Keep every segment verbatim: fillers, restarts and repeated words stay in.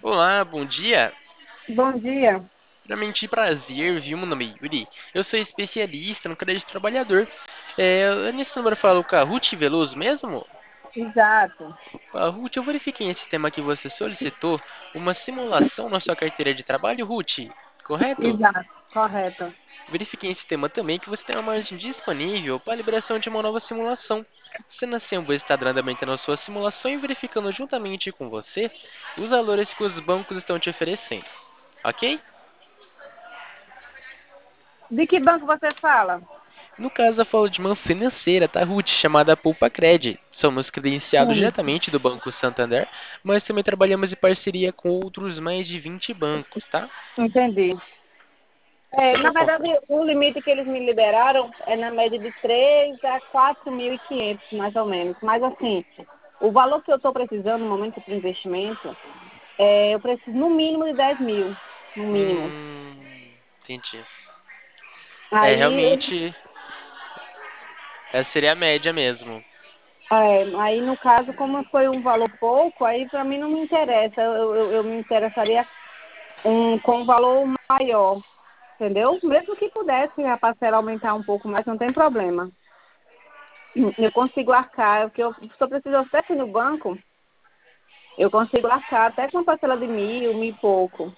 Olá, bom dia. Bom dia. Primeiramente, prazer, viu? Meu nome é Yuri. Eu sou especialista no crédito trabalhador. É, nesse número eu falo com a Ruth Veloso mesmo? Exato, A Ruth, eu verifiquei esse tema que você solicitou, uma simulação na sua carteira de trabalho, Ruth, correto? exato, correto. Verifiquei esse tema também que você tem uma margem disponível para a liberação de uma nova simulação. Sendo assim, eu vou estar dando andamento na sua simulação e verificando juntamente com você os valores que os bancos estão te oferecendo, ok? De que banco você fala? No caso, eu falo de uma financeira, tá, Ruth, chamada Poupa Cred. Somos credenciados Hum, diretamente do Banco Santander, mas também trabalhamos em parceria com outros mais de vinte bancos, tá? entendi. É É, só na para verdade, confirmar. o limite que eles me liberaram é na média de três a quatro mil e quinhentos, mais ou menos. Mas, assim, o valor que eu estou precisando no momento para investimento, é, eu preciso no mínimo de dez mil, no mínimo. Hum, entendi. É, Aí, realmente, essa seria a média mesmo. é, aí, no caso, como foi um valor pouco, aí para mim não me interessa. Eu, eu, eu me interessaria um, com um valor maior. Entendeu? Mesmo que pudesse a parcela aumentar um pouco mais, não tem problema. Eu consigo arcar, porque eu só preciso até ir no banco, eu consigo arcar até com uma parcela de mil, mil e pouco.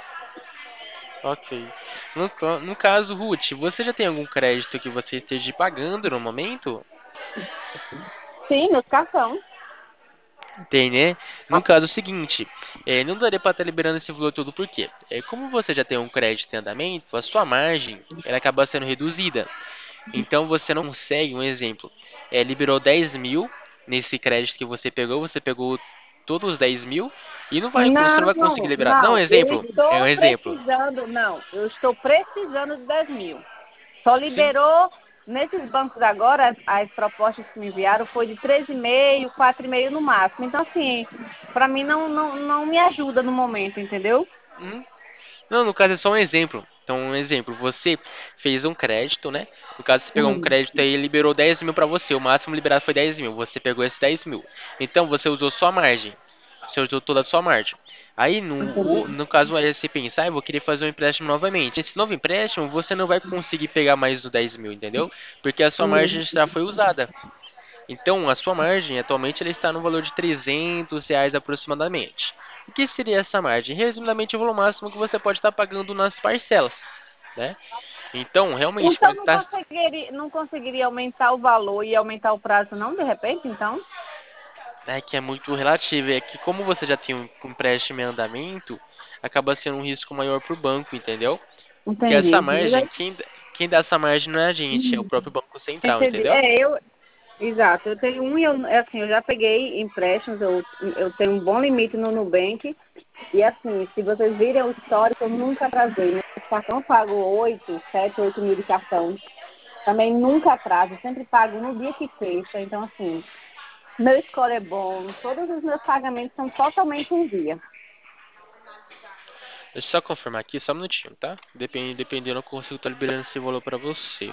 Ok. No, ca- no caso, Ruth, você já tem algum crédito que você esteja pagando no momento? Sim, meus cartão. Tem, né? No caso é o seguinte, é, não daria para estar liberando esse valor todo, por quê? É, como você já tem um crédito em andamento, a sua margem ela acaba sendo reduzida. Então você não consegue, um exemplo, é, liberou dez mil nesse crédito que você pegou, você pegou todos os dez mil e não vai, você não vai conseguir Não, liberar. Não, um não, eu exemplo, é um estou exemplo. precisando, não, eu estou precisando de dez mil. Só Sim. liberou, nesses bancos agora, as, as propostas que me enviaram foi de três e meio, quatro e meio no máximo. Então, assim, para mim não, não, não me ajuda no momento, entendeu? Uhum. Não, no caso é só um exemplo. Então, um exemplo, você fez um crédito, né? No caso, você pegou um Hum, crédito aí e liberou dez mil para você. O máximo liberado foi dez mil. Você pegou esses dez mil. Então, você usou só a margem. Você usou toda a sua margem. Aí, no, o- entendi. no caso, aí você pensar, "Ah, eu vou querer fazer um empréstimo novamente. Esse novo empréstimo, você não vai conseguir pegar mais os dez mil, entendeu? Porque a sua Hum. margem já foi usada. Então, a sua margem atualmente ela está no valor de trezentos reais aproximadamente. O que seria essa margem? Resumidamente, o valor máximo que você pode estar pagando nas parcelas, né? Então, realmente, para Então não estar, conseguiria, não conseguiria aumentar o valor e aumentar o prazo não, de repente, então? né, que é muito relativo, é que como você já tem um empréstimo em andamento, acaba sendo um risco maior para o banco, entendeu? Porque essa Entendi. Mas margem, aí, quem, quem dá essa margem não é a gente, é o hum, próprio Banco Central, entendi. entendeu? É, eu, exato, eu tenho um e eu, é assim, eu já peguei empréstimos, eu, eu tenho um bom limite no Nubank, e assim, se vocês virem o histórico, eu nunca atrasei. Meu cartão eu pago oito, sete, oito mil de cartão. Também nunca atraso, sempre pago no dia que fecha. Então, assim, meu score é bom, todos os meus pagamentos são totalmente em dia. Deixa eu só confirmar aqui, só um minutinho, tá? Depende, dependendo, eu consigo estar liberando esse valor para você.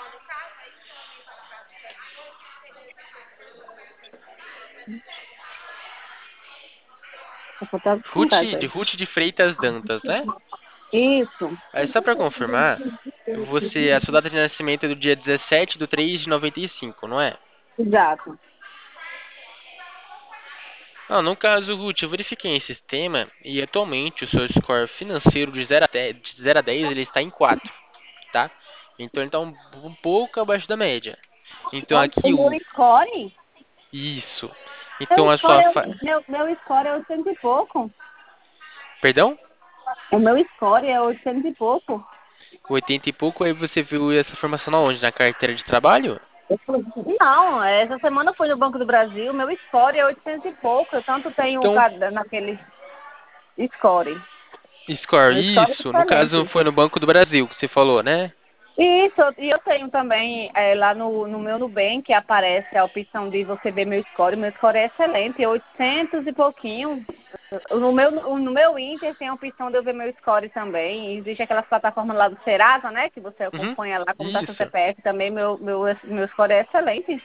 Eu vou estar com Ruth vontade. de, Ruth de Freitas Dantas, né? Isso, Aí só para confirmar, você, a sua data de nascimento é do dia dezessete de três de noventa e cinco, não é? exato. Não, no caso, Ruth, eu verifiquei em sistema e atualmente o seu score financeiro de zero a dez, de zero a dez ele está em quatro, tá? Então ele está um, um pouco abaixo da média. Então O, o aqui meu o score, isso. meu Então a score sua é, fa... meu, meu score é oitocentos e pouco. Perdão? O meu score é oitocentos e pouco. oitenta e pouco, aí você viu essa informação aonde? Na carteira de trabalho? Não, essa semana eu fui no Banco do Brasil, meu score é oitocentos e pouco. Eu tanto tenho Então, cada- naquele score. score, Meu score é isso. No caso excelente. foi no Banco do Brasil que você falou, né? Isso, e eu tenho também é, lá no, no meu Nubank aparece a opção de você ver meu score. Meu score é excelente, oitocentos e pouquinho. No meu, no meu Inter tem a opção de eu ver meu score também. Existe aquelas plataformas lá do Serasa, né? Que você Uhum. acompanha lá como está seu Isso. C P F também. Meu, meu, meu score é excelente.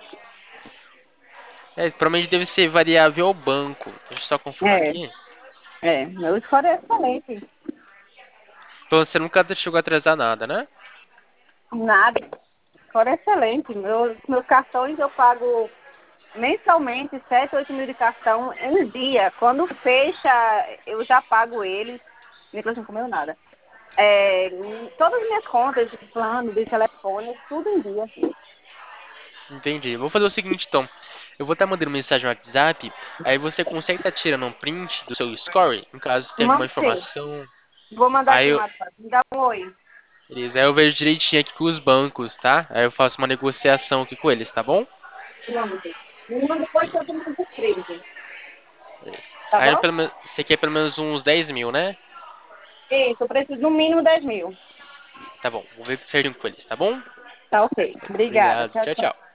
É, provavelmente deve ser variável ao banco. Deixa eu só confirmar É, aqui. É, meu score é excelente. Então você nunca chegou a atrasar nada, né? Nada. Score é excelente. Meus, meus cartões eu pago mensalmente sete, oito mil de cartão em dia. Quando fecha, eu já pago eles. Nicolas não comeu nada. É, todas as minhas contas de plano, de telefone, tudo em dia. Entendi. Vou fazer o seguinte, então. Eu vou estar mandando mensagem no WhatsApp, aí você consegue estar tirando um print do seu score, em caso tenha alguma Mando sim. informação. Vou mandar Aí aqui no eu, WhatsApp. Me dá um oi. beleza, aí eu vejo direitinho aqui com os bancos, tá? Aí eu faço uma negociação aqui com eles, tá bom? Pronto. Me manda depois que eu tenho que escrever. Beleza. Tá Aí bom? pelo menos, você quer pelo menos uns dez mil, né? Isso, eu preciso no mínimo dez mil. Tá bom, vou ver certinho com eles, tá bom? Tá ok. Obrigada. Obrigado. Tchau, Tchau, tchau. tchau.